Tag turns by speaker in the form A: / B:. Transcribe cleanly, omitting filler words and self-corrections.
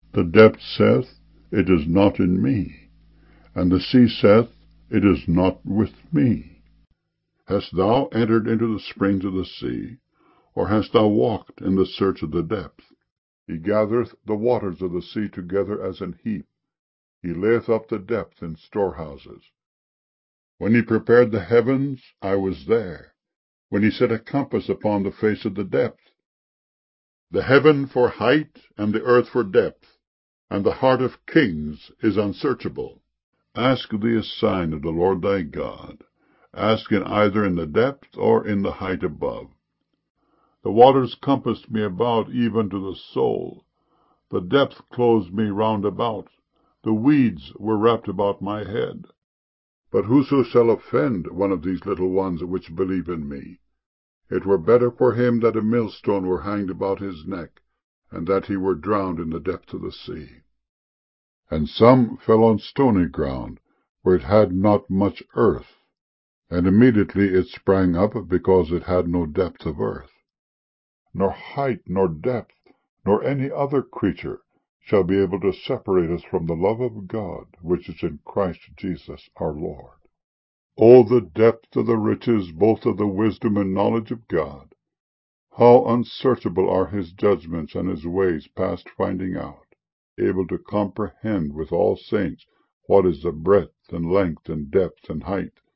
A: The depth saith, It is not in me. And the sea saith, It is not with me. Hast thou entered into the springs of the sea, or hast thou walked in the search of the depth? He gathereth the waters of the sea together as an heap. He layeth up the depth in storehouses. When he prepared the heavens, I was there. When he set a compass upon the face of the depth. The heaven for height, and the earth for depth, and the heart of kings is unsearchable. Ask thee a sign of the Lord thy God. Ask it either in the depth or in the height above. The waters compassed me about even to the soul. The depth closed me round about. The weeds were wrapped about my head. But whoso shall offend one of these little ones which believe in me, it were better for him that a millstone were hanged about his neck, and that he were drowned in the depth of the sea. And some fell on stony ground, where it had not much earth, and immediately it sprang up, because it had no depth of earth. Nor height, nor depth, nor any other creature shall be able to separate us from the love of God, which is in Christ Jesus our Lord. O the depth of the riches both of the wisdom and knowledge of God! How unsearchable are his judgments, and his ways past finding out! Able to comprehend with all saints what is the breadth and length and depth and height,